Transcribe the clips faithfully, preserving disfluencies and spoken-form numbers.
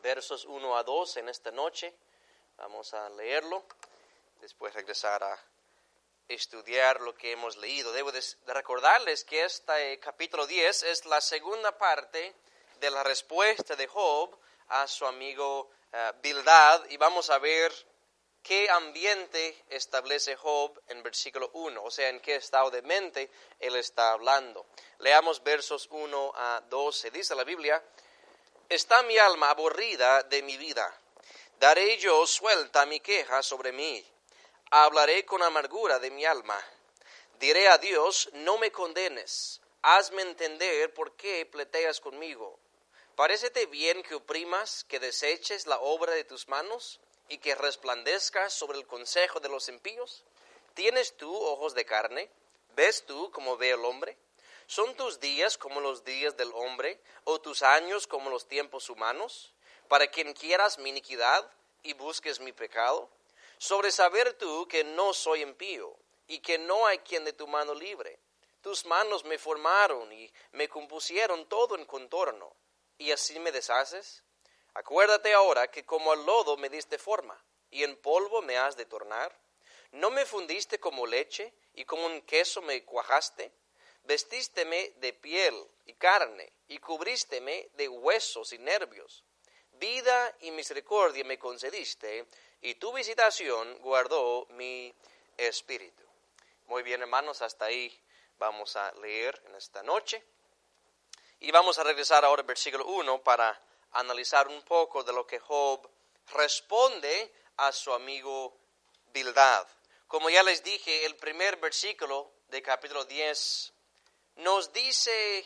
versos uno a dos en esta noche. Vamos a leerlo, después regresar a estudiar lo que hemos leído. Debo de recordarles que este capítulo diez es la segunda parte de la respuesta de Job a su amigo uh, Bildad, y vamos a ver qué ambiente establece Job en versículo uno, o sea, en qué estado de mente él está hablando. Leamos versos uno a doce. Dice la Biblia: Está mi alma aburrida de mi vida, daré yo suelta mi queja sobre mí, hablaré con amargura de mi alma. Diré a Dios, no me condenes, hazme entender por qué pleiteas conmigo. ¿Parécete bien que oprimas, que deseches la obra de tus manos, y que resplandezcas sobre el consejo de los impíos? ¿Tienes tú ojos de carne? ¿Ves tú como ve el hombre? ¿Son tus días como los días del hombre, o tus años como los tiempos humanos? Para quien quieras mi iniquidad y busques mi pecado. Sobre saber tú que no soy impío, y que no hay quien de tu mano libre. Tus manos me formaron y me compusieron todo en contorno, y así me deshaces. Acuérdate ahora que como al lodo me diste forma, y en polvo me has de tornar. ¿No me fundiste como leche, y como un queso me cuajaste? Vestísteme de piel y carne, y cubrísteme de huesos y nervios. Vida y misericordia me concediste, y tu visitación guardó mi espíritu. Muy bien, hermanos, hasta ahí vamos a leer en esta noche. Y vamos a regresar ahora al versículo uno para analizar un poco de lo que Job responde a su amigo Bildad. Como ya les dije, el primer versículo de capítulo diez nos dice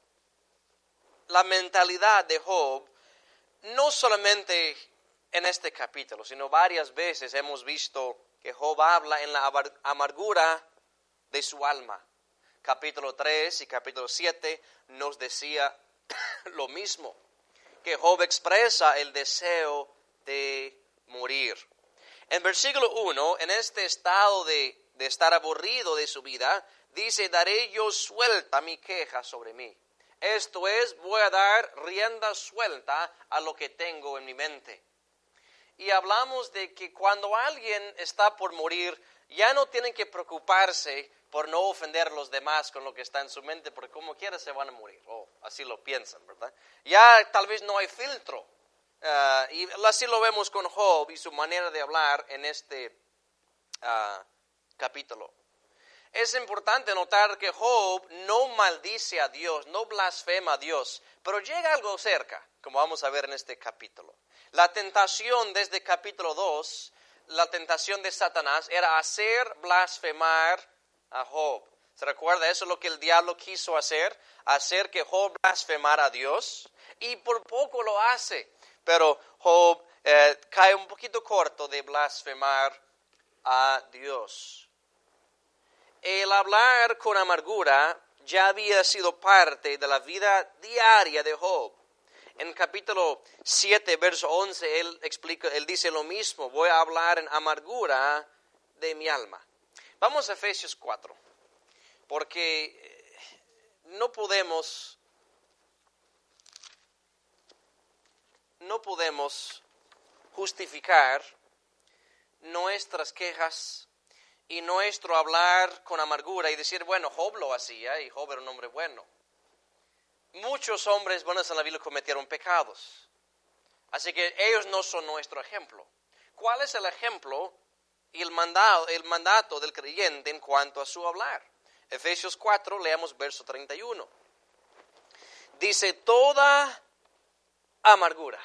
la mentalidad de Job, no solamente en este capítulo, sino varias veces hemos visto que Job habla en la amargura de su alma. Capítulo tres y capítulo siete nos decía lo mismo, que Job expresa el deseo de morir. En versículo uno, en este estado de, de estar aburrido de su vida, dice, daré yo suelta mi queja sobre mí. Esto es, voy a dar rienda suelta a lo que tengo en mi mente. Y hablamos de que cuando alguien está por morir, ya no tienen que preocuparse por no ofender a los demás con lo que está en su mente, porque como quiera se van a morir, o oh, así lo piensan, ¿verdad? Ya tal vez no hay filtro, uh, y así lo vemos con Job y su manera de hablar en este uh, capítulo. Es importante notar que Job no maldice a Dios, no blasfema a Dios, pero llega algo cerca, como vamos a ver en este capítulo. La tentación desde capítulo dos, la tentación de Satanás era hacer blasfemar a Job. ¿Se recuerda? Eso es lo que el diablo quiso hacer, hacer que Job blasfemara a Dios, y por poco lo hace, pero Job eh, cae un poquito corto de blasfemar a Dios. El hablar con amargura ya había sido parte de la vida diaria de Job. En capítulo siete, verso once, él explica, él dice lo mismo, voy a hablar en amargura de mi alma. Vamos a Efesios cuatro, porque no podemos, no podemos justificar nuestras quejas y nuestro hablar con amargura y decir, bueno, Job lo hacía y Job era un hombre bueno. Muchos hombres buenos en la Biblia cometieron pecados, así que ellos no son nuestro ejemplo. ¿Cuál es el ejemplo y el mandato, el mandato del creyente en cuanto a su hablar? Efesios cuatro, leamos verso treinta y uno. Dice, toda amargura.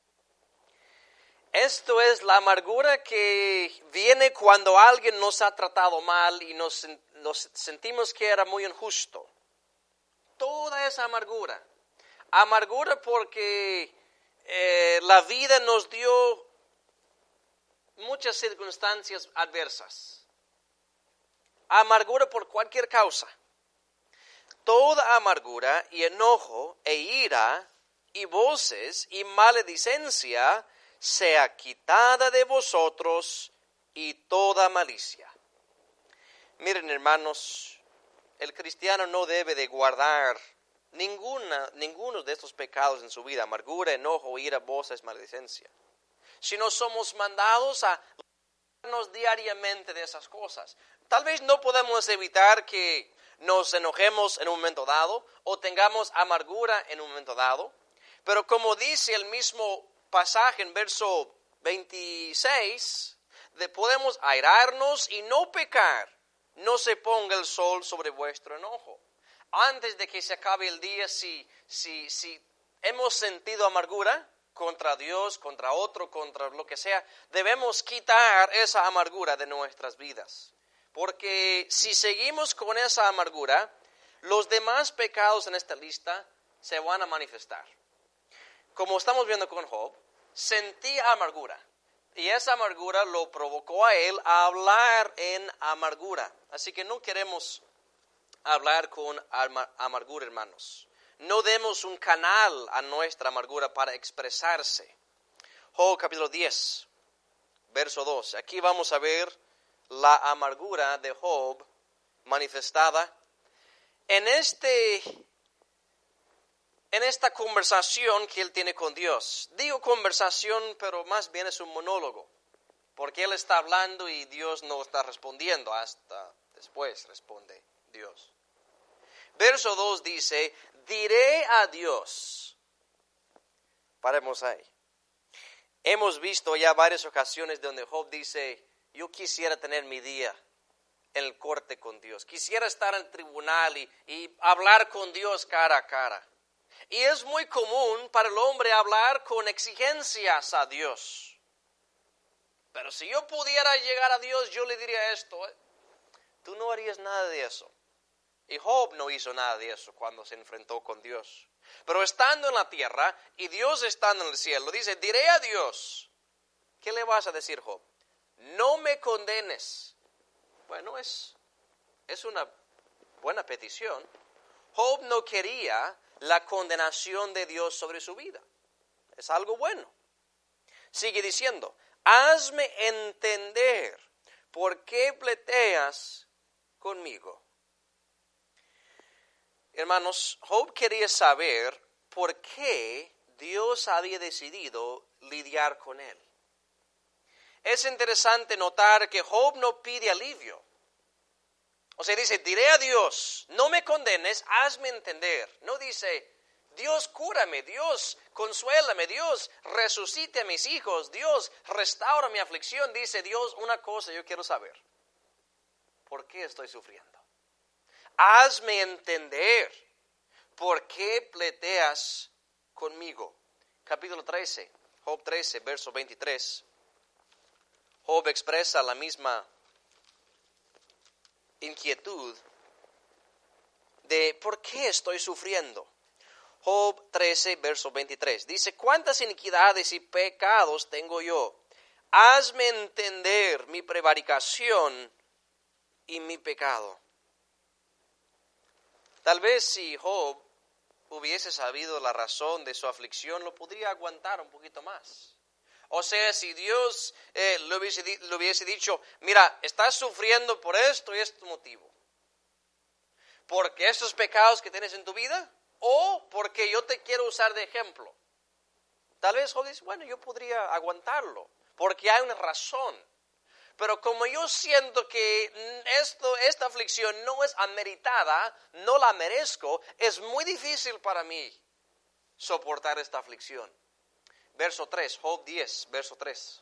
Esto es la amargura que viene cuando alguien nos ha tratado mal y nos, nos sentimos que era muy injusto. Toda esa amargura. Amargura porque eh, la vida nos dio muchas circunstancias adversas. Amargura por cualquier causa. Toda amargura y enojo e ira y voces y maledicencia sea quitada de vosotros y toda malicia. Miren, hermanos, el cristiano no debe de guardar ninguna, ninguno de estos pecados en su vida, amargura, enojo, ira, voces, maledicencia, sino somos mandados a librarnos diariamente de esas cosas. Tal vez no podemos evitar que nos enojemos en un momento dado o tengamos amargura en un momento dado, pero como dice el mismo pasaje en verso veintiséis, de podemos airarnos y no pecar. No se ponga el sol sobre vuestro enojo. Antes de que se acabe el día, si, si, si hemos sentido amargura contra Dios, contra otro, contra lo que sea, debemos quitar esa amargura de nuestras vidas. Porque si seguimos con esa amargura, los demás pecados en esta lista se van a manifestar. Como estamos viendo con Job, sentía amargura. Y esa amargura lo provocó a él a hablar en amargura. Así que no queremos hablar con amargura, hermanos. No demos un canal a nuestra amargura para expresarse. Job capítulo diez, verso dos. Aquí vamos a ver la amargura de Job manifestada en este... En esta conversación que él tiene con Dios. Digo conversación, pero más bien es un monólogo. Porque él está hablando y Dios no está respondiendo. Hasta después responde Dios. Verso dos dice, diré a Dios. Paremos ahí. Hemos visto ya varias ocasiones donde Job dice, yo quisiera tener mi día en el corte con Dios. Quisiera estar en el tribunal y, y hablar con Dios cara a cara. Y es muy común para el hombre hablar con exigencias a Dios. Pero si yo pudiera llegar a Dios, yo le diría esto, ¿eh? Tú no harías nada de eso. Y Job no hizo nada de eso cuando se enfrentó con Dios. Pero estando en la tierra y Dios estando en el cielo, dice, diré a Dios, ¿qué le vas a decir, Job? No me condenes. Bueno, es, es una buena petición. Job no quería la condenación de Dios sobre su vida. Es algo bueno. Sigue diciendo, hazme entender por qué pleiteas conmigo. Hermanos, Job quería saber por qué Dios había decidido lidiar con él. Es interesante notar que Job no pide alivio. O sea, dice, diré a Dios, no me condenes, hazme entender. No dice, Dios cúrame, Dios consuélame, Dios resucite a mis hijos, Dios restaura mi aflicción. Dice Dios, una cosa yo quiero saber. ¿Por qué estoy sufriendo? Hazme entender por qué pleiteas conmigo. Capítulo trece, Job trece, verso veintitrés. Job expresa la misma inquietud de por qué estoy sufriendo. Job trece, verso veintitrés. Dice, ¿cuántas iniquidades y pecados tengo yo? Hazme entender mi prevaricación y mi pecado. Tal vez si Job hubiese sabido la razón de su aflicción, lo podría aguantar un poquito más. O sea, si Dios eh, le, hubiese, le hubiese dicho, mira, estás sufriendo por esto y este motivo. Porque estos pecados que tienes en tu vida, o porque yo te quiero usar de ejemplo. Tal vez Job dice, bueno, yo podría aguantarlo, porque hay una razón. Pero como yo siento que esto, esta aflicción no es ameritada, no la merezco, es muy difícil para mí soportar esta aflicción. Verso tres, Job diez, verso tres.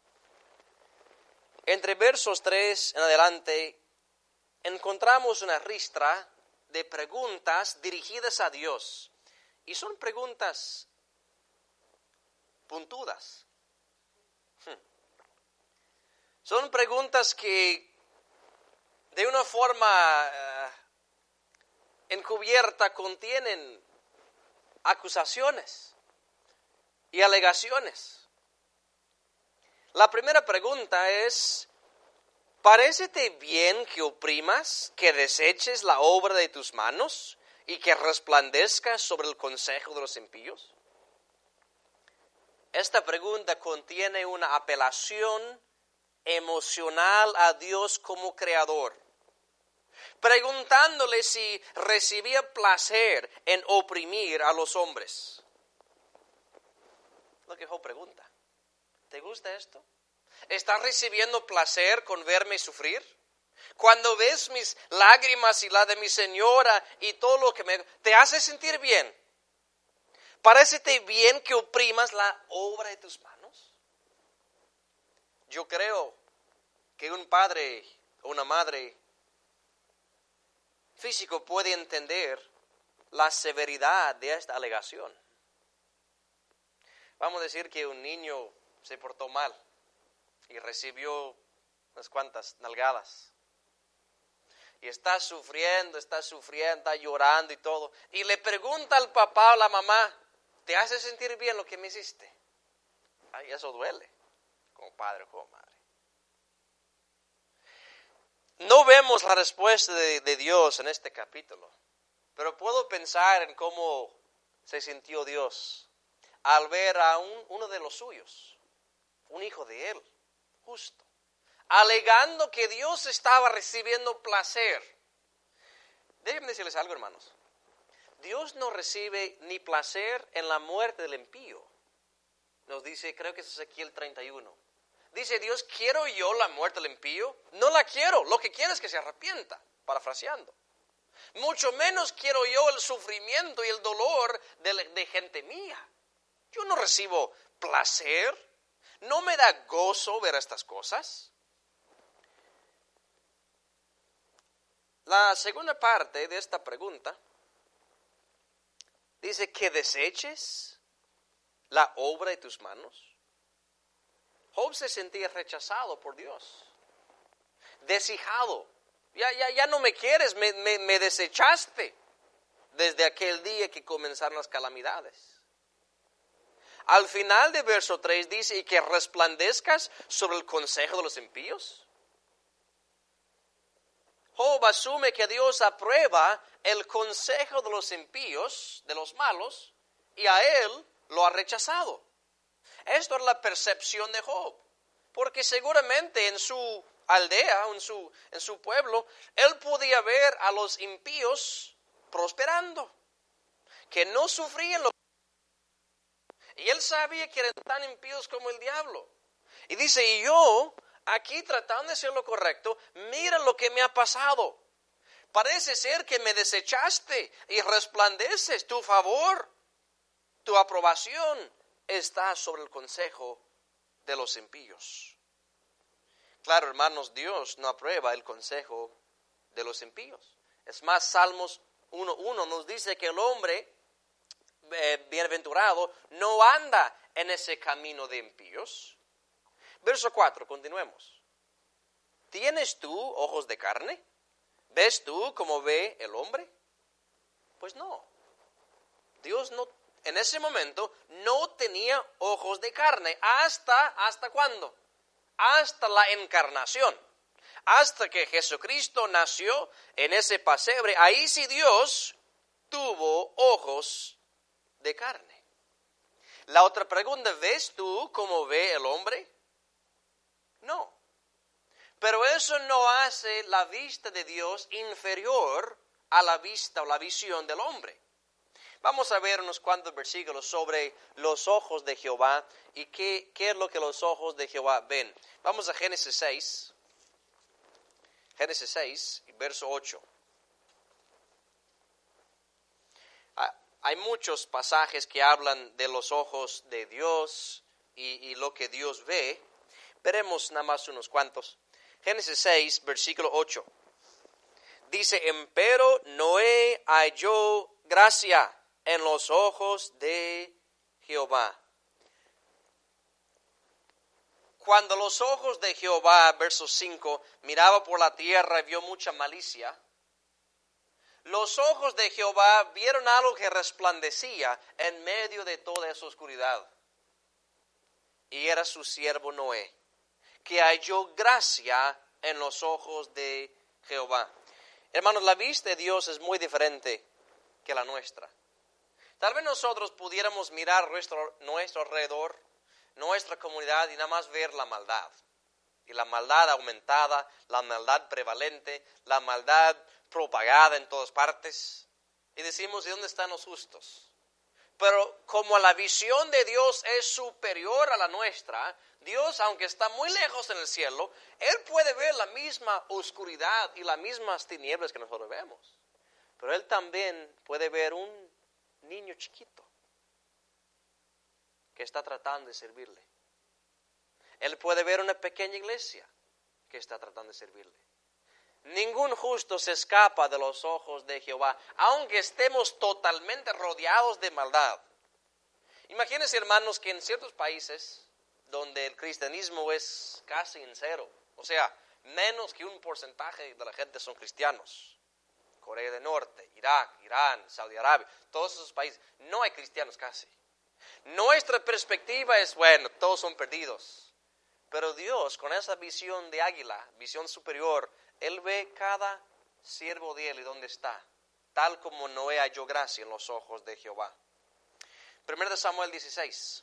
Entre versos tres en adelante encontramos una ristra de preguntas dirigidas a Dios. Y son preguntas puntudas. Son preguntas que de una forma uh, encubierta contienen acusaciones y alegaciones. La primera pregunta es, ¿parécete bien que oprimas, que deseches la obra de tus manos y que resplandezcas sobre el consejo de los impíos? Esta pregunta contiene una apelación emocional a Dios como creador. preguntándole si recibía placer en oprimir a los hombres. Lo que Job pregunta. ¿Te gusta esto? ¿Estás recibiendo placer con verme sufrir? Cuando ves mis lágrimas y la de mi señora y todo lo que me... ¿te hace sentir bien? ¿Parécete bien que oprimas la obra de tus manos? Yo creo que un padre o una madre físico puede entender la severidad de esta alegación. Vamos a decir que un niño se portó mal y recibió unas cuantas nalgadas. Y está sufriendo, está sufriendo, está llorando y todo. Y le pregunta al papá o la mamá, ¿te hace sentir bien lo que me hiciste? Ay, eso duele, como padre o como madre. No vemos la respuesta de, de Dios en este capítulo, pero puedo pensar en cómo se sintió Dios al ver a un, uno de los suyos, un hijo de él, justo, alegando que Dios estaba recibiendo placer. Déjenme decirles algo, hermanos. Dios no recibe ni placer en la muerte del impío. Nos dice, creo que es Ezequiel treinta y uno. Dice Dios, ¿quiero yo la muerte del impío? No la quiero, lo que quiero es que se arrepienta, parafraseando. Mucho menos quiero yo el sufrimiento y el dolor de, de gente mía. Yo no recibo placer, no me da gozo ver estas cosas. La segunda parte de esta pregunta dice que deseches la obra de tus manos. Job se sentía rechazado por Dios, deshijado. Ya, ya, ya no me quieres, me, me, me desechaste desde aquel día que comenzaron las calamidades. Al final de verso tres dice, ¿y que resplandezcas sobre el consejo de los impíos? Job asume que Dios aprueba el consejo de los impíos, de los malos, y a él lo ha rechazado. Esto es la percepción de Job, porque seguramente en su aldea, en su, en su pueblo, él podía ver a los impíos prosperando, que no sufrían lo que... Y él sabía que eran tan impíos como el diablo. Y dice, y yo, aquí tratando de hacer lo correcto, mira lo que me ha pasado. Parece ser que me desechaste y resplandeces tu favor, tu aprobación está sobre el consejo de los impíos. Claro, hermanos, Dios no aprueba el consejo de los impíos. Es más, Salmos uno uno nos dice que el hombre eh, bienaventurado no anda en ese camino de impíos. Verso cuatro, continuemos. ¿Tienes tú ojos de carne? ¿Ves tú como ve el hombre? Pues no. Dios no, en ese momento no tenía ojos de carne. ¿Hasta, hasta cuándo? Hasta la encarnación. Hasta que Jesucristo nació en ese pesebre. Ahí sí Dios tuvo ojos de carne. La otra pregunta, ¿ves tú cómo ve el hombre? No. Pero eso no hace la vista de Dios inferior a la vista o la visión del hombre. Vamos a ver unos cuantos versículos sobre los ojos de Jehová y qué, qué es lo que los ojos de Jehová ven. Vamos a Génesis seis. Génesis seis, verso ocho. Hay muchos pasajes que hablan de los ojos de Dios y, y lo que Dios ve. Veremos nada más unos cuantos. Génesis seis, versículo ocho. Dice, empero Noé halló gracia en los ojos de Jehová. Cuando los ojos de Jehová, verso cinco, miraba por la tierra y vio mucha malicia, los ojos de Jehová vieron algo que resplandecía en medio de toda esa oscuridad. Y era su siervo Noé, que halló gracia en los ojos de Jehová. Hermanos, la vista de Dios es muy diferente que la nuestra. Tal vez nosotros pudiéramos mirar nuestro, nuestro alrededor, nuestra comunidad y nada más ver la maldad. Y la maldad aumentada, la maldad prevalente, la maldad propagada en todas partes. Y decimos, ¿y dónde están los justos? Pero como la visión de Dios es superior a la nuestra, Dios, aunque está muy lejos en el cielo, Él puede ver la misma oscuridad y las mismas tinieblas que nosotros vemos. Pero Él también puede ver un niño chiquito que está tratando de servirle. Él puede ver una pequeña iglesia que está tratando de servirle. Ningún justo se escapa de los ojos de Jehová, aunque estemos totalmente rodeados de maldad. Imagínense, hermanos, que en ciertos países donde el cristianismo es casi en cero, o sea, menos que un porcentaje de la gente son cristianos. Corea del Norte, Irak, Irán, Saudi Arabia, todos esos países, no hay cristianos casi. Nuestra perspectiva es, bueno, todos son perdidos. Pero Dios, con esa visión de águila, visión superior, Él ve cada siervo de Él y dónde está, tal como Noé halló gracia en los ojos de Jehová. Primero de Samuel dieciséis.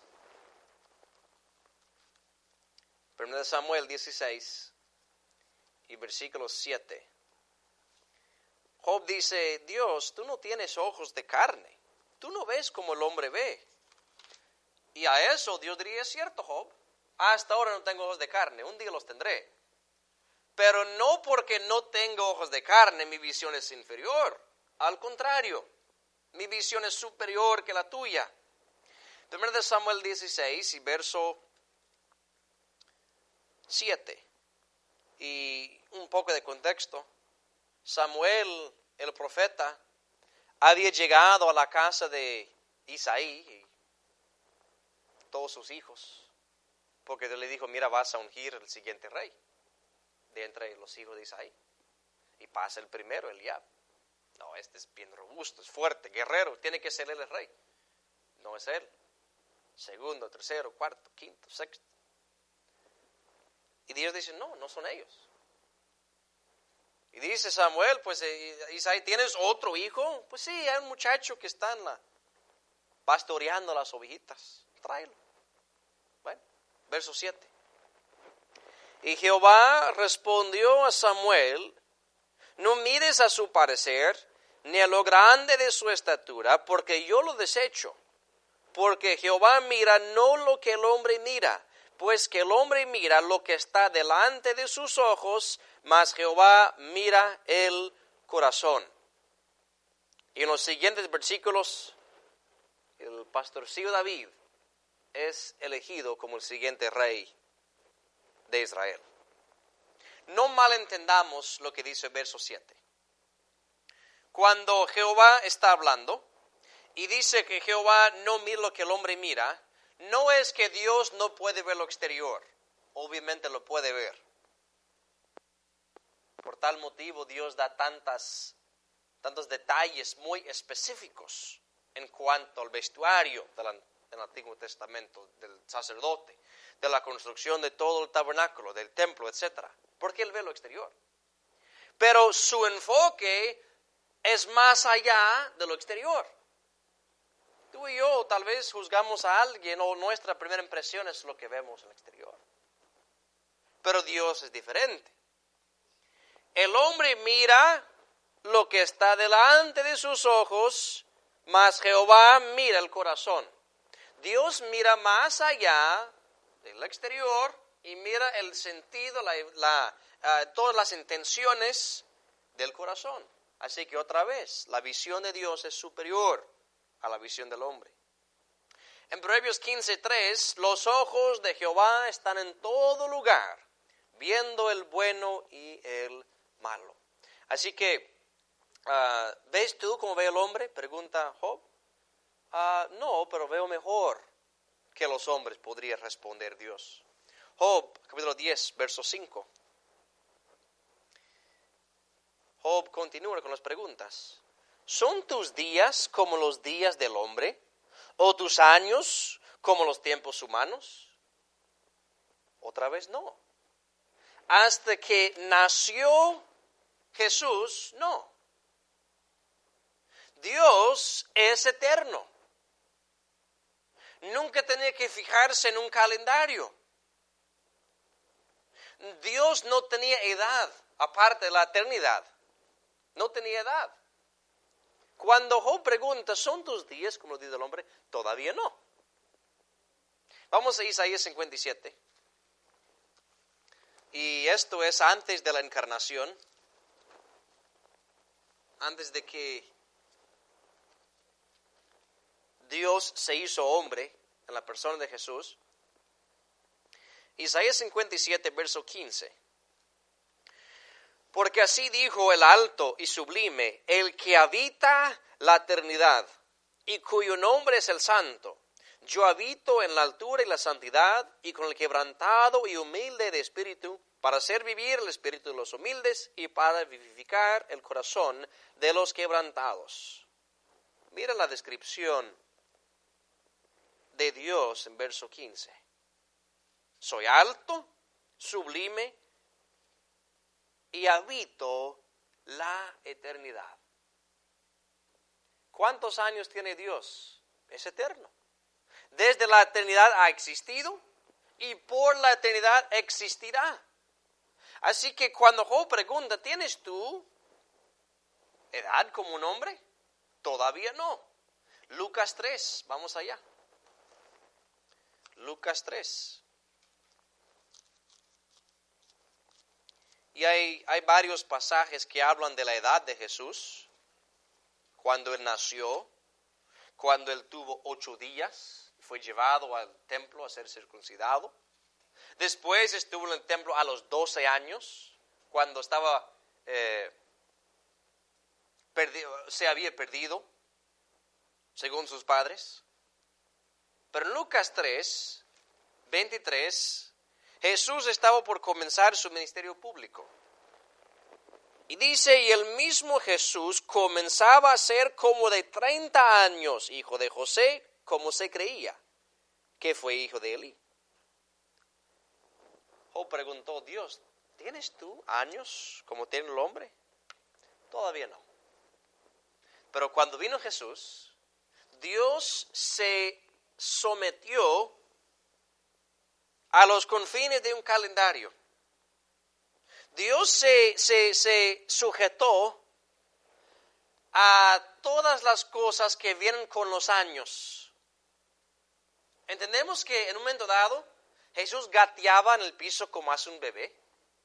Primero de Samuel dieciséis y versículo siete. Job dice, Dios, tú no tienes ojos de carne, tú no ves como el hombre ve. Y a eso Dios diría, es cierto, Job, hasta ahora no tengo ojos de carne, un día los tendré. Pero no porque no tengo ojos de carne, mi visión es inferior. Al contrario, mi visión es superior que la tuya. Primero de Samuel dieciséis y verso siete. Y un poco de contexto. Samuel, el profeta, había llegado a la casa de Isaí y todos sus hijos. Porque Dios le dijo, mira, vas a ungir el siguiente rey de entre los hijos de Isaí. Y pasa el primero, Eliab. No, este es bien robusto, es fuerte, guerrero, tiene que ser él el rey. No es él. Segundo, tercero, cuarto, quinto, sexto. Y Dios dice, no, no son ellos. Y dice Samuel, pues Isaí, ¿tienes otro hijo? Pues sí, hay un muchacho que está en la, pastoreando las ovejitas. Tráelo. Bueno, verso siete. Y Jehová respondió a Samuel, no mires a su parecer, ni a lo grande de su estatura, porque yo lo desecho. Porque Jehová mira no lo que el hombre mira, pues que el hombre mira lo que está delante de sus ojos, mas Jehová mira el corazón. Y en los siguientes versículos, el pastorcillo David es elegido como el siguiente rey de Israel. No malentendamos lo que dice el verso siete. Cuando Jehová está hablando y dice que Jehová no mira lo que el hombre mira, no es que Dios no puede ver lo exterior. Obviamente lo puede ver. Por tal motivo Dios da tantas, tantos detalles muy específicos en cuanto al vestuario del, del Antiguo Testamento, del sacerdote, de la construcción de todo el tabernáculo, del templo, etcétera. Porque Él ve lo exterior. Pero su enfoque es más allá de lo exterior. Tú y yo tal vez juzgamos a alguien o nuestra primera impresión es lo que vemos en el exterior. Pero Dios es diferente. El hombre mira lo que está delante de sus ojos, mas Jehová mira el corazón. Dios mira más allá del exterior y mira el sentido, la, la, uh, todas las intenciones del corazón. Así que otra vez, la visión de Dios es superior a la visión del hombre. En Proverbios quince tres, los ojos de Jehová están en todo lugar, viendo el bueno y el malo. Así que, uh, ¿ves tú cómo ve el hombre? Pregunta Job. Uh, no, pero veo mejor que los hombres, podría responder Dios. Job, capítulo diez, verso cinco. Job continúa con las preguntas. ¿Son tus días como los días del hombre? ¿O tus años como los tiempos humanos? Otra vez no. Hasta que nació Jesús, no. Dios es eterno. Nunca tenía que fijarse en un calendario. Dios no tenía edad, aparte de la eternidad. No tenía edad. Cuando Job pregunta, ¿son tus días como los días del hombre? Todavía no. Vamos a Isaías cincuenta y siete. Y esto es antes de la encarnación. Antes de que Dios se hizo hombre en la persona de Jesús. Isaías cincuenta y siete, verso quince. Porque así dijo el alto y sublime, el que habita la eternidad y cuyo nombre es el santo. Yo habito en la altura y la santidad y con el quebrantado y humilde de espíritu, para hacer vivir el espíritu de los humildes y para vivificar el corazón de los quebrantados. Mira la descripción de Dios en verso quince. Soy alto, sublime y habito la eternidad. ¿Cuántos años tiene Dios? Es eterno. Desde la eternidad ha existido y por la eternidad existirá. Así que cuando Job pregunta, ¿tienes tú edad como un hombre? Todavía no. Lucas tres, vamos allá. Lucas tres. Y hay, hay varios pasajes que hablan de la edad de Jesús, cuando Él nació, cuando Él tuvo ocho días, fue llevado al templo a ser circuncidado. Después estuvo en el templo a los doce años, cuando estaba, eh, perdido, se había perdido, según sus padres. Pero en Lucas tres, veintitrés, Jesús estaba por comenzar su ministerio público. Y dice, y el mismo Jesús comenzaba a ser como de treinta años, hijo de José, como se creía, que fue hijo de Elí. Job preguntó, Dios, ¿tienes tú años como tiene el hombre? Todavía no. Pero cuando vino Jesús, Dios se sometió a los confines de un calendario. Dios se, se, se sujetó a todas las cosas que vienen con los años. Entendemos que en un momento dado Jesús gateaba en el piso como hace un bebé.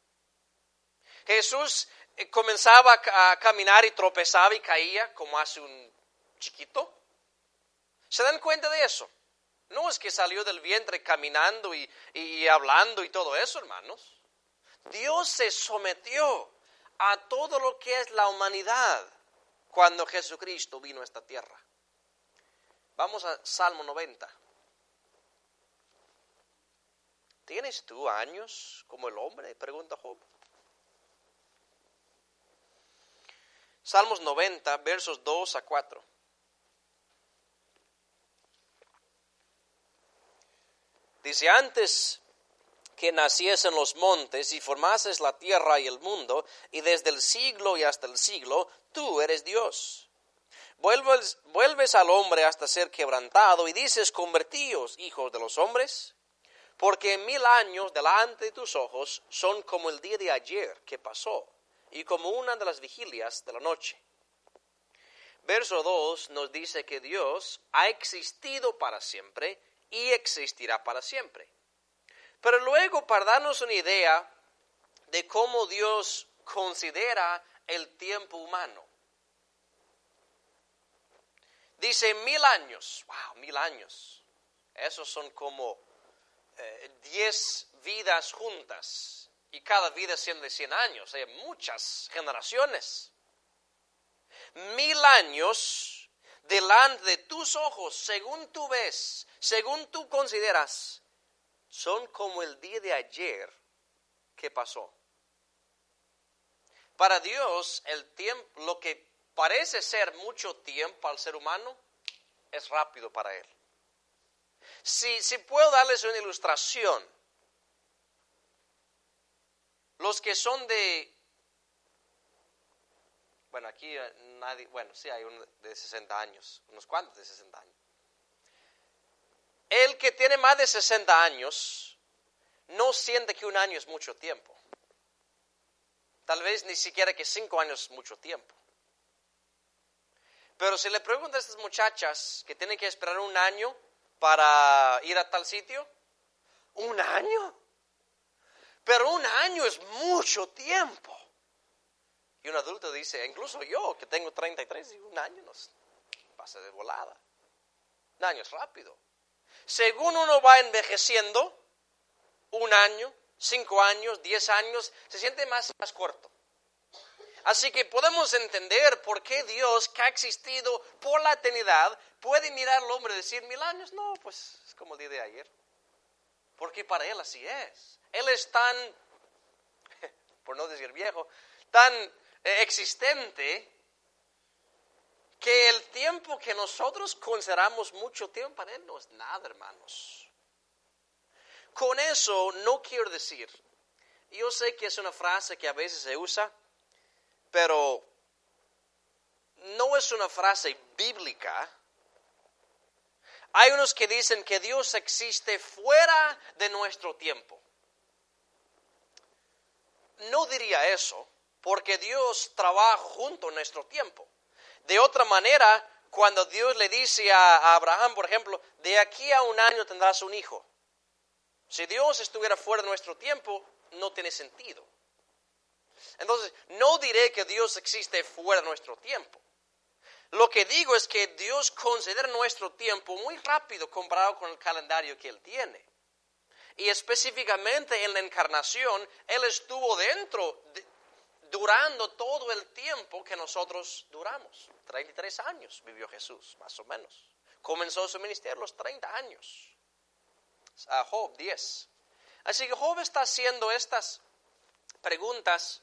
Jesús comenzaba a caminar y tropezaba y caía como hace un chiquito. ¿Se dan cuenta de eso? No es que salió del vientre caminando y, y hablando y todo eso, hermanos. Dios se sometió a todo lo que es la humanidad cuando Jesucristo vino a esta tierra. Vamos a Salmo noventa. ¿Tienes tú años como el hombre? Pregunta Job. Salmos noventa, versos dos a cuatro. Dice, antes que naciesen los montes y formases la tierra y el mundo, y desde el siglo y hasta el siglo, tú eres Dios. Vuelves, vuelves al hombre hasta ser quebrantado, y dices, convertíos, hijos de los hombres, porque mil años delante de tus ojos son como el día de ayer que pasó, y como una de las vigilias de la noche. Verso dos nos dice que Dios ha existido para siempre, y existirá para siempre. Pero luego, para darnos una idea de cómo Dios considera el tiempo humano, dice mil años. Wow, mil años. Esos son como eh, diez vidas juntas. Y cada vida siendo de cien años. Hay muchas generaciones. Mil años delante de tus ojos, según tú ves, según tú consideras, son como el día de ayer que pasó. Para Dios, el tiempo, lo que parece ser mucho tiempo al ser humano, es rápido para Él. Si, si puedo darles una ilustración, los que son de, bueno, aquí nadie, bueno, sí hay uno de sesenta años, unos cuantos de sesenta años. El que tiene más de sesenta años no siente que un año es mucho tiempo. Tal vez ni siquiera que cinco años es mucho tiempo. Pero si le pregunto a estas muchachas que tienen que esperar un año para ir a tal sitio, ¿un año? Pero un año es mucho tiempo. Y un adulto dice, incluso yo que tengo treinta y tres, un año nos pasa de volada. Un año es rápido. Según uno va envejeciendo, un año, cinco años, diez años, se siente más, más corto. Así que podemos entender por qué Dios, que ha existido por la eternidad, puede mirar al hombre y decir, mil años, no, pues es como el día de ayer. Porque para Él así es. Él es tan, por no decir viejo, tan eh, existente, que el tiempo que nosotros consideramos mucho tiempo para Él no es nada, hermanos. Con eso no quiero decir, yo sé que es una frase que a veces se usa, pero no es una frase bíblica. Hay unos que dicen que Dios existe fuera de nuestro tiempo. No diría eso, porque Dios trabaja junto a nuestro tiempo. De otra manera, cuando Dios le dice a Abraham, por ejemplo, de aquí a un año tendrás un hijo. Si Dios estuviera fuera de nuestro tiempo, no tiene sentido. Entonces, no diré que Dios existe fuera de nuestro tiempo. Lo que digo es que Dios considera nuestro tiempo muy rápido comparado con el calendario que Él tiene. Y específicamente en la encarnación, Él estuvo dentro, de, durando todo el tiempo que nosotros duramos. treinta y tres años vivió Jesús, más o menos. Comenzó su ministerio a los treinta años. A Job, diez. Así que Job está haciendo estas preguntas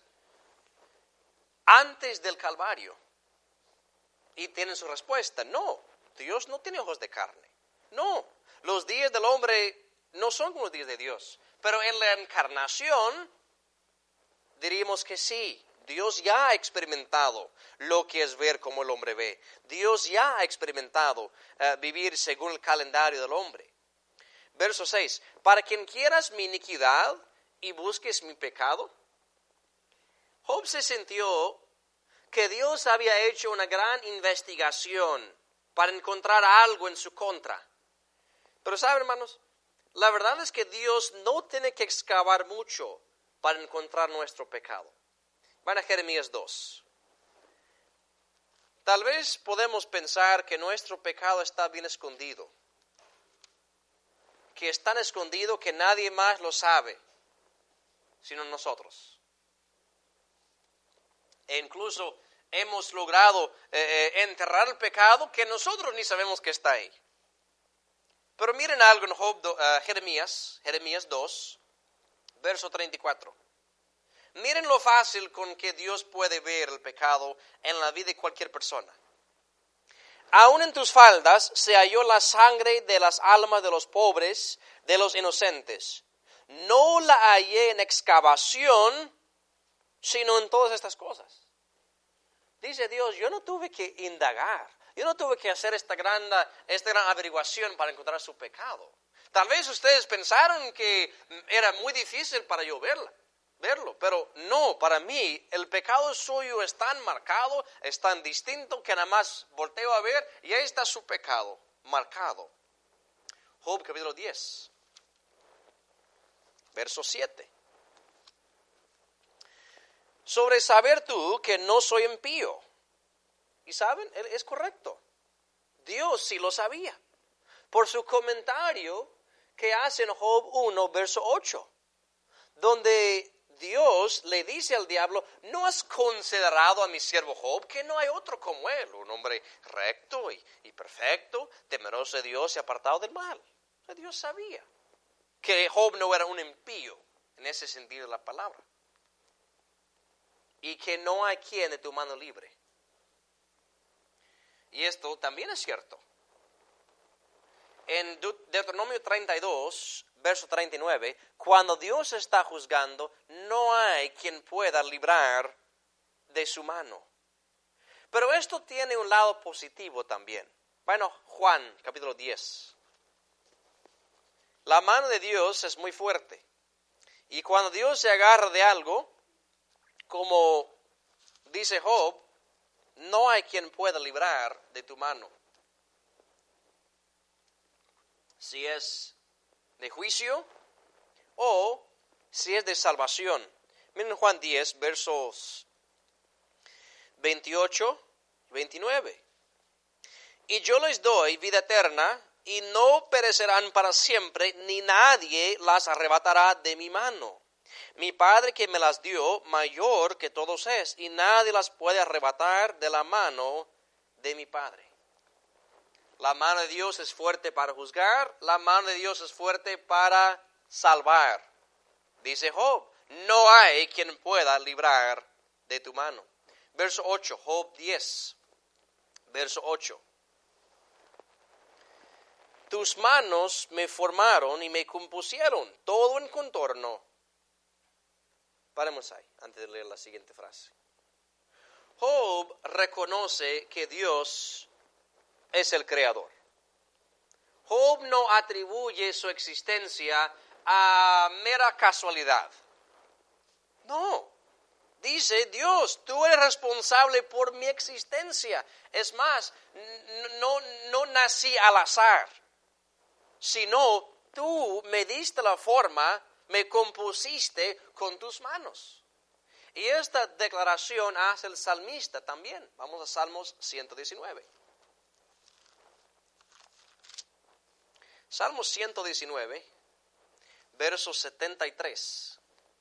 antes del Calvario. Y tienen su respuesta. No, Dios no tiene ojos de carne. No, los días del hombre no son como los días de Dios. Pero en la encarnación, diríamos que sí. Dios ya ha experimentado lo que es ver como el hombre ve. Dios ya ha experimentado uh, vivir según el calendario del hombre. Verso seis. Para quien quieras mi iniquidad y busques mi pecado. Job se sintió que Dios había hecho una gran investigación para encontrar algo en su contra. Pero saben, hermanos, la verdad es que Dios no tiene que excavar mucho para encontrar nuestro pecado. Van a Jeremías dos. Tal vez podemos pensar que nuestro pecado está bien escondido, que es tan escondido que nadie más lo sabe, sino nosotros. E incluso hemos logrado eh, enterrar el pecado que nosotros ni sabemos que está ahí. Pero miren algo en Job, uh, Jeremías, Jeremías dos, verso treinta y cuatro. Miren lo fácil con que Dios puede ver el pecado en la vida de cualquier persona. Aún en tus faldas se halló la sangre de las almas de los pobres, de los inocentes. No la hallé en excavación, sino en todas estas cosas. Dice Dios, yo no tuve que indagar, yo no tuve que hacer esta gran, esta gran averiguación para encontrar su pecado. Tal vez ustedes pensaron que era muy difícil para yo verla. verlo, pero no, para mí el pecado suyo es tan marcado, es tan distinto que nada más volteo a ver y ahí está su pecado marcado. Job capítulo diez, verso siete. Sobre saber tú que no soy impío. Y saben, es correcto. Dios sí lo sabía. Por su comentario que hace en Job uno, verso ocho, donde Dios le dice al diablo, ¿no has considerado a mi siervo Job que no hay otro como él? Un hombre recto y, y perfecto, temeroso de Dios y apartado del mal. O sea, Dios sabía que Job no era un impío en ese sentido de la palabra. Y que no hay quien de tu mano libre. Y esto también es cierto. En Deuteronomio treinta y dos, verso treinta y nueve, cuando Dios está juzgando, no hay quien pueda librar de su mano. Pero esto tiene un lado positivo también. Bueno, Juan, capítulo diez. La mano de Dios es muy fuerte. Y cuando Dios se agarra de algo, como dice Job, no hay quien pueda librar de tu mano. Si es de juicio o si es de salvación. Miren Juan diez, versos veintiocho y veintinueve. Y yo les doy vida eterna, y no perecerán para siempre, ni nadie las arrebatará de mi mano. Mi Padre que me las dio, mayor que todos es, y nadie las puede arrebatar de la mano de mi Padre. La mano de Dios es fuerte para juzgar, la mano de Dios es fuerte para salvar. Dice Job, no hay quien pueda librar de tu mano. Verso ocho, Job diez, verso ocho. Tus manos me formaron y me compusieron todo en contorno. Paremos ahí, antes de leer la siguiente frase. Job reconoce que Dios es el creador. Job no atribuye su existencia a mera casualidad. No. Dice, Dios, tú eres responsable por mi existencia. Es más, no, no nací al azar, sino tú me diste la forma, me compusiste con tus manos. Y esta declaración hace el salmista también. Vamos a Salmos ciento diecinueve. Salmos ciento diecinueve, verso setenta y tres.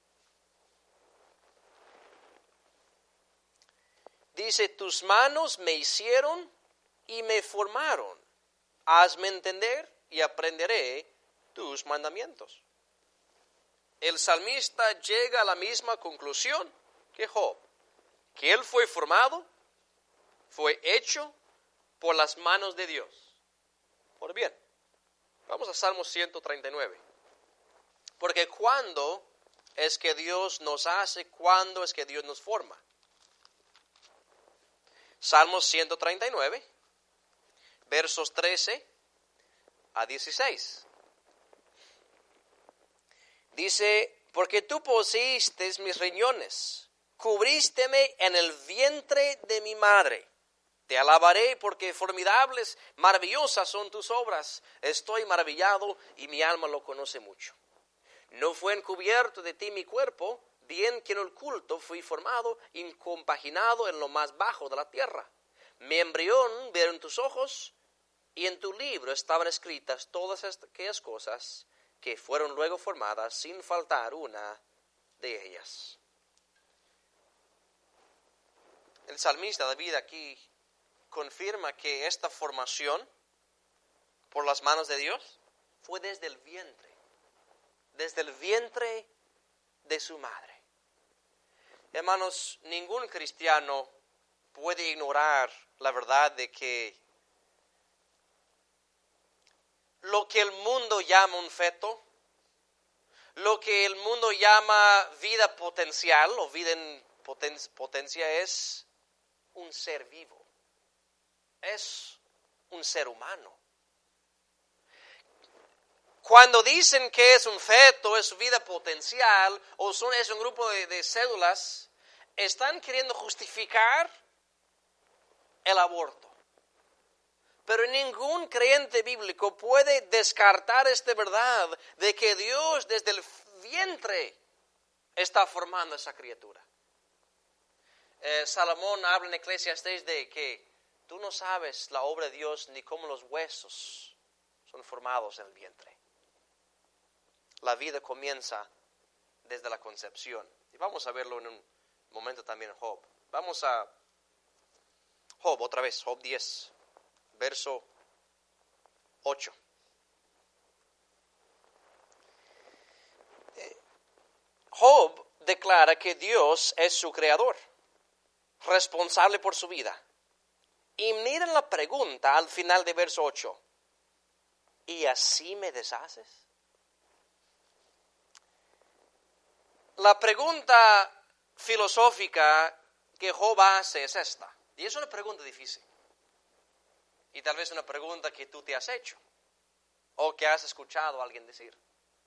Dice, tus manos me hicieron y me formaron. Hazme entender y aprenderé tus mandamientos. El salmista llega a la misma conclusión que Job, que él fue formado, fue hecho por las manos de Dios. Por bien, vamos a Salmos ciento treinta y nueve. Porque ¿cuándo es que Dios nos hace? ¿Cuándo es que Dios nos forma? Salmos ciento treinta y nueve, versos trece a dieciséis. Dice, porque tú poseíste mis riñones, cubrísteme en el vientre de mi madre. Te alabaré porque formidables, maravillosas son tus obras. Estoy maravillado y mi alma lo conoce mucho. No fue encubierto de ti mi cuerpo, bien que en oculto fui formado, incompaginado en lo más bajo de la tierra. Mi embrión vieron tus ojos, y en tu libro estaban escritas todas aquellas cosas que fueron luego formadas, sin faltar una de ellas. El salmista David aquí confirma que esta formación por las manos de Dios fue desde el vientre, desde el vientre de su madre. Hermanos, ningún cristiano puede ignorar la verdad de que lo que el mundo llama un feto, lo que el mundo llama vida potencial o vida en poten- potencia es un ser vivo, es un ser humano. Cuando dicen que es un feto, es vida potencial o son, es un grupo de, de células, están queriendo justificar el aborto. Pero ningún creyente bíblico puede descartar esta verdad de que Dios desde el vientre está formando esa criatura. Eh, Salomón habla en Eclesiastés de que tú no sabes la obra de Dios ni cómo los huesos son formados en el vientre. La vida comienza desde la concepción. Y vamos a verlo en un momento también en Job. Vamos a Job otra vez, Job diez. Verso ocho. Job declara que Dios es su creador, responsable por su vida. Y miren la pregunta al final de verso ocho. ¿Y así me deshaces? La pregunta filosófica que Job hace es esta. Y es una pregunta difícil. Y tal vez una pregunta que tú te has hecho o que has escuchado a alguien decir.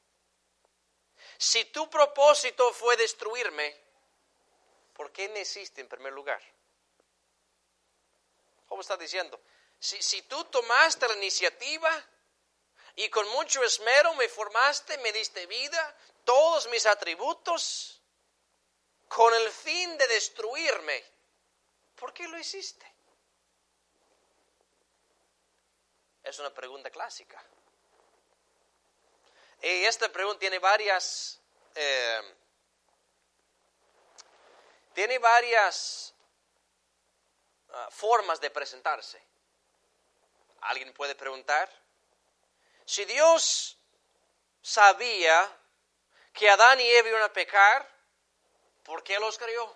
Si tu propósito fue destruirme, ¿por qué me hiciste en primer lugar? Job está diciendo, si, si tú tomaste la iniciativa y con mucho esmero me formaste, me diste vida, todos mis atributos, con el fin de destruirme, ¿por qué lo hiciste? Es una pregunta clásica. Y esta pregunta tiene varias, eh, tiene varias uh, formas de presentarse. Alguien puede preguntar, si Dios sabía que Adán y Eva iban a pecar, ¿por qué los creó?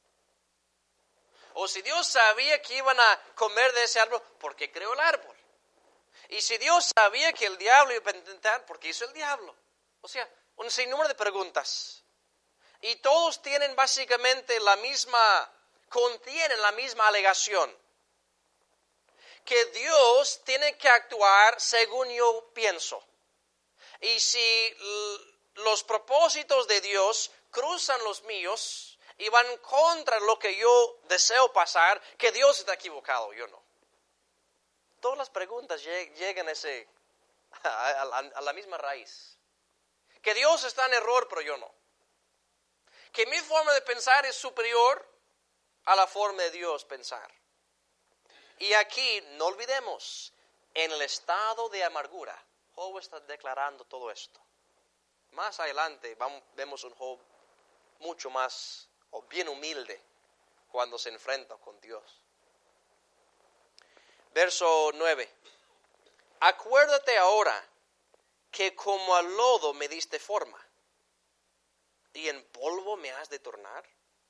O si Dios sabía que iban a comer de ese árbol, ¿por qué creó el árbol? Y si Dios sabía que el diablo iba a intentar, ¿por qué hizo el diablo? O sea, un sinnúmero de preguntas. Y todos tienen básicamente la misma, contienen la misma alegación. Que Dios tiene que actuar según yo pienso. Y si los propósitos de Dios cruzan los míos y van contra lo que yo deseo pasar, que Dios está equivocado, yo no. Todas las preguntas llegan a, ese, a, a, a la misma raíz. Que Dios está en error, pero yo no. Que mi forma de pensar es superior a la forma de Dios pensar. Y aquí, no olvidemos, en el estado de amargura, Job está declarando todo esto. Más adelante vamos, vemos un Job mucho más, o bien humilde, cuando se enfrenta con Dios. Verso nueve. Acuérdate ahora que como al lodo me diste forma, y en polvo me has de tornar.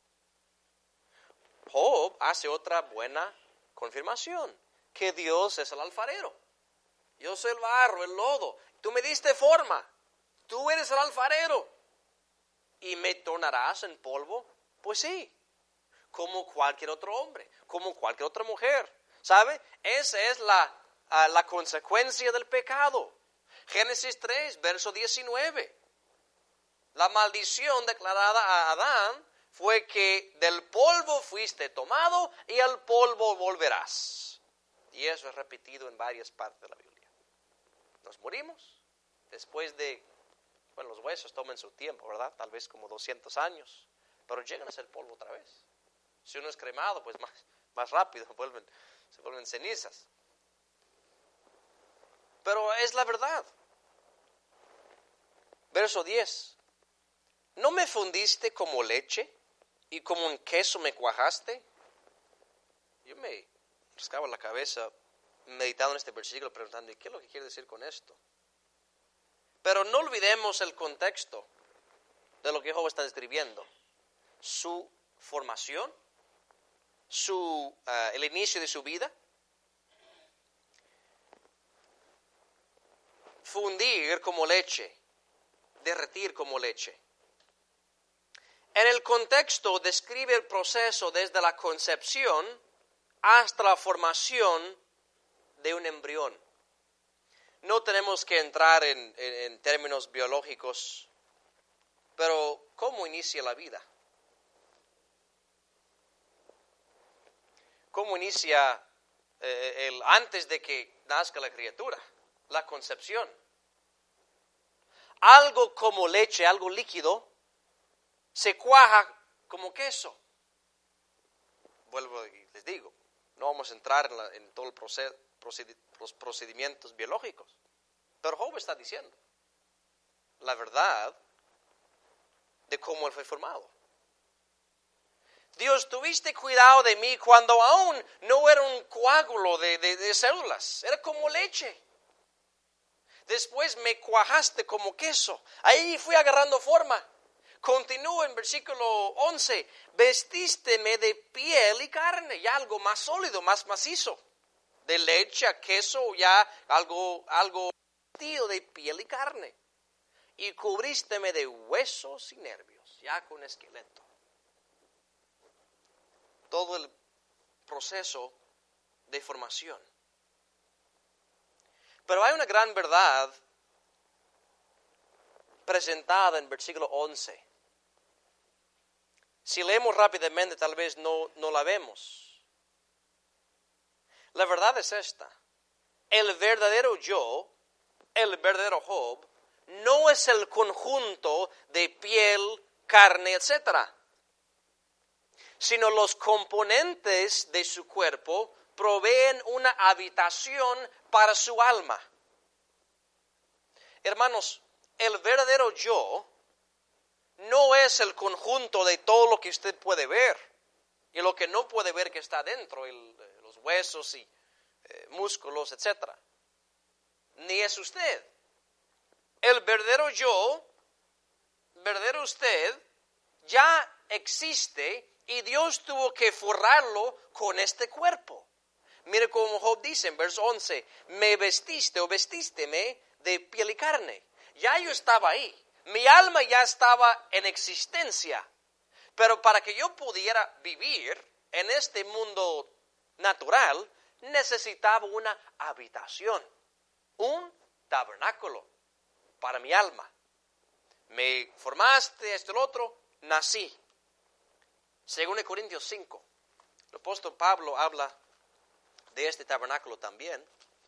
Job hace otra buena confirmación, que Dios es el alfarero. Yo soy el barro, el lodo. Tú me diste forma. Tú eres el alfarero. ¿Y me tornarás en polvo? Pues sí. Como cualquier otro hombre, como cualquier otra mujer. ¿Sabe? Esa es la, uh, la consecuencia del pecado. Génesis tres, verso diecinueve. La maldición declarada a Adán fue que del polvo fuiste tomado y al polvo volverás. Y eso es repetido en varias partes de la Biblia. Nos morimos. Después de, bueno, los huesos toman su tiempo, ¿verdad? Tal vez como doscientos años. Pero llegan a ser polvo otra vez. Si uno es cremado, pues más, más rápido vuelven, se vuelven cenizas. Pero es la verdad. Verso diez. ¿No me fundiste como leche y como un queso me cuajaste? Yo me rascaba la cabeza meditando en este versículo, preguntando, ¿y qué es lo que quiere decir con esto? Pero no olvidemos el contexto de lo que Job está describiendo. Su formación, su, uh, el inicio de su vida. Fundir como leche, derretir como leche. En el contexto describe el proceso desde la concepción hasta la formación de un embrión. No tenemos que entrar en, en, en términos biológicos, pero ¿cómo inicia la vida? ¿Cómo inicia eh, el, antes de que nazca la criatura? La concepción. Algo como leche, algo líquido, se cuaja como queso. Vuelvo y les digo, no vamos a entrar en, la, en todo el proceso, proced, los procedimientos biológicos. Pero Job está diciendo la verdad de cómo él fue formado. Dios, tuviste cuidado de mí cuando aún no era un coágulo de, de, de células, era como leche. Después me cuajaste como queso. Ahí fui agarrando forma. Continúa en versículo once. Vestísteme de piel y carne, ya algo más sólido, más macizo. De leche a queso, ya algo, algo vestido de piel y carne. Y cubrísteme de huesos y nervios, ya con esqueleto. Todo el proceso de formación. Pero hay una gran verdad presentada en versículo once. Si leemos rápidamente, tal vez no, no la vemos. La verdad es esta. El verdadero yo, el verdadero Job, no es el conjunto de piel, carne, etcétera, sino los componentes de su cuerpo proveen una habitación para su alma. Hermanos, el verdadero yo no es el conjunto de todo lo que usted puede ver y lo que no puede ver que está dentro, el, los huesos y eh, músculos, etcétera. Ni es usted. El verdadero yo, verdadero usted, ya existe y Dios tuvo que forrarlo con este cuerpo. Mire como Job dice en verso once, me vestiste o vestísteme de piel y carne. Ya yo estaba ahí, mi alma ya estaba en existencia, pero para que yo pudiera vivir en este mundo natural, necesitaba una habitación, un tabernáculo para mi alma. Me formaste, esto y lo otro, nací. Según Corintios cinco, el apóstol Pablo habla de este tabernáculo también.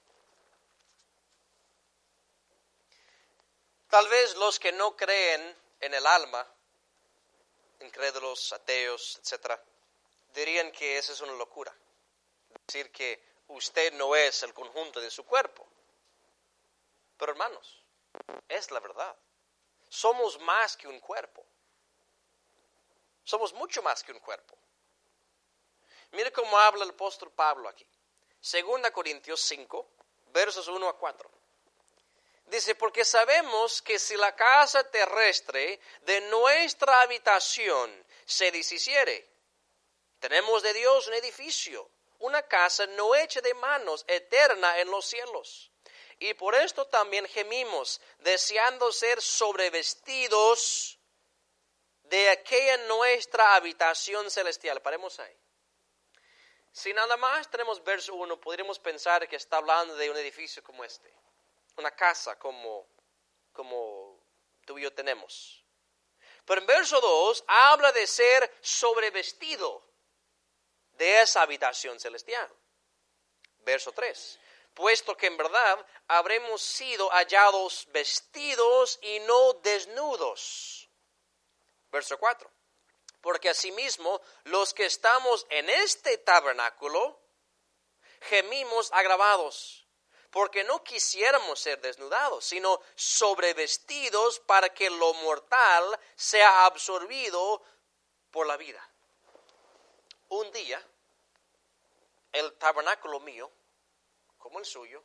Tal vez los que no creen en el alma, incrédulos, ateos, etcétera, dirían que esa es una locura. Decir que usted no es el conjunto de su cuerpo. Pero hermanos, es la verdad. Somos más que un cuerpo. Somos mucho más que un cuerpo. Mire cómo habla el apóstol Pablo aquí. Segunda Corintios cinco, versos uno a cuatro. Dice, porque sabemos que si la casa terrestre de nuestra habitación se deshiciere, tenemos de Dios un edificio, una casa no hecha de manos, eterna en los cielos. Y por esto también gemimos, deseando ser sobrevestidos de aquella nuestra habitación celestial. Paremos ahí. Si nada más tenemos verso uno, podríamos pensar que está hablando de un edificio como este. Una casa como, como tú y yo tenemos. Pero en verso dos habla de ser sobrevestido de esa habitación celestial. Verso tres. Puesto que en verdad habremos sido hallados vestidos y no desnudos. Verso cuatro. Porque asimismo los que estamos en este tabernáculo gemimos agravados, porque no quisiéramos ser desnudados, sino sobrevestidos para que lo mortal sea absorbido por la vida. Un día, el tabernáculo mío, como el suyo,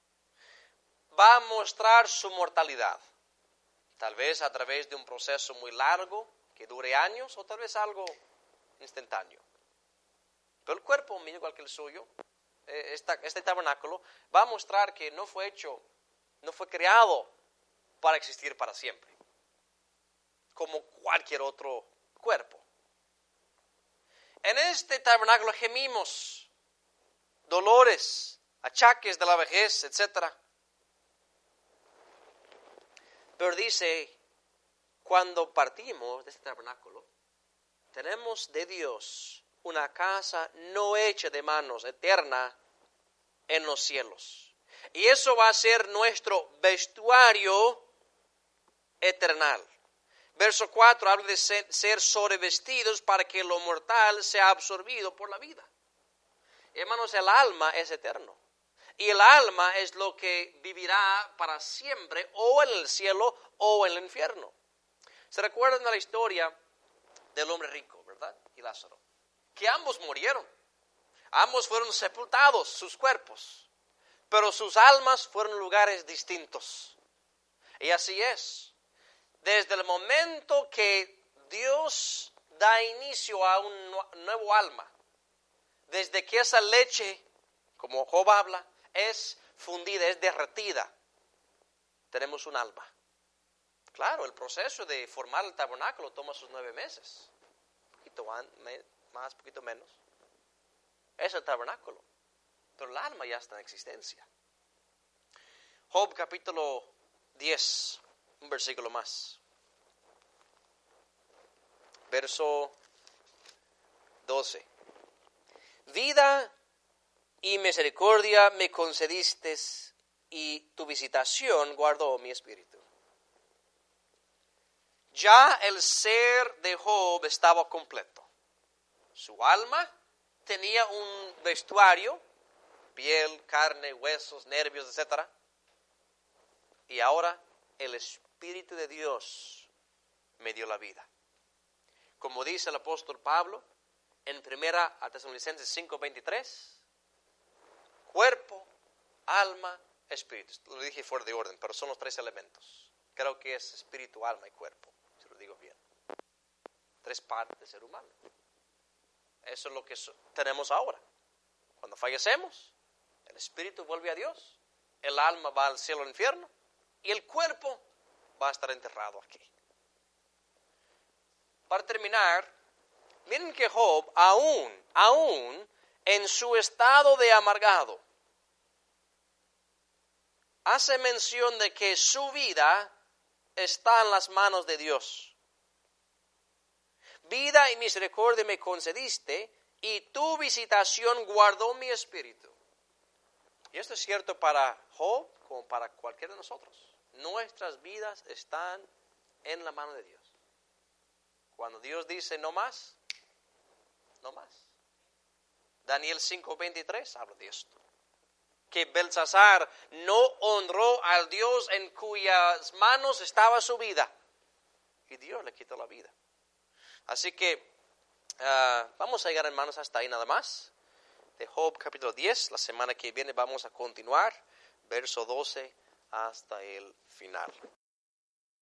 va a mostrar su mortalidad. Tal vez a través de un proceso muy largo, que dure años, o tal vez algo instantáneo. Pero el cuerpo mío, igual que el suyo, esta, este tabernáculo, va a mostrar que no fue hecho, no fue creado para existir para siempre, como cualquier otro cuerpo. En este tabernáculo gemimos dolores, achaques de la vejez, etcétera. Pero dice, cuando partimos de este tabernáculo, tenemos de Dios una casa no hecha de manos, eterna en los cielos. Y eso va a ser nuestro vestuario eternal. Verso cuatro habla de ser, ser sobrevestidos para que lo mortal sea absorbido por la vida. Hermanos, el alma es eterno. Y el alma es lo que vivirá para siempre, o en el cielo o en el infierno. ¿Se recuerdan de la historia del hombre rico, verdad? Y Lázaro. Que ambos murieron. Ambos fueron sepultados, sus cuerpos. Pero sus almas fueron lugares distintos. Y así es. Desde el momento que Dios da inicio a un nuevo alma, desde que esa leche, como Job habla, es fundida, es derretida, tenemos un alma. Claro, el proceso de formar el tabernáculo toma sus nueve meses. Un poquito más, poquito menos. Es el tabernáculo. Pero el alma ya está en existencia. Job capítulo diez, un versículo más. Verso doce. Vida, y misericordia me concediste, y tu visitación guardó mi espíritu. Ya el ser de Job estaba completo. Su alma tenía un vestuario, piel, carne, huesos, nervios, etcétera. Y ahora el Espíritu de Dios me dio la vida. Como dice el apóstol Pablo en primera a Tesalonicenses cinco veintitrés, cuerpo, alma, espíritu. Lo dije fuera de orden, pero son los tres elementos. Creo que es espíritu, alma y cuerpo, si lo digo bien. Tres partes del ser humano. Eso es lo que so- tenemos ahora. Cuando fallecemos, el espíritu vuelve a Dios, el alma va al cielo o al infierno, y el cuerpo va a estar enterrado aquí. Para terminar, miren que Job, aún, aún en su estado de amargado, hace mención de que su vida está en las manos de Dios. Vida y misericordia me concediste, y tu visitación guardó mi espíritu. Y esto es cierto para Job como para cualquiera de nosotros. Nuestras vidas están en la mano de Dios. Cuando Dios dice no más, no más. Daniel cinco veintitrés habla de esto. Que Belsasar no honró al Dios en cuyas manos estaba su vida. Y Dios le quitó la vida. Así que uh, vamos a llegar, hermanos, hasta ahí nada más. De Job capítulo diez. La semana que viene vamos a continuar. Verso doce hasta el final.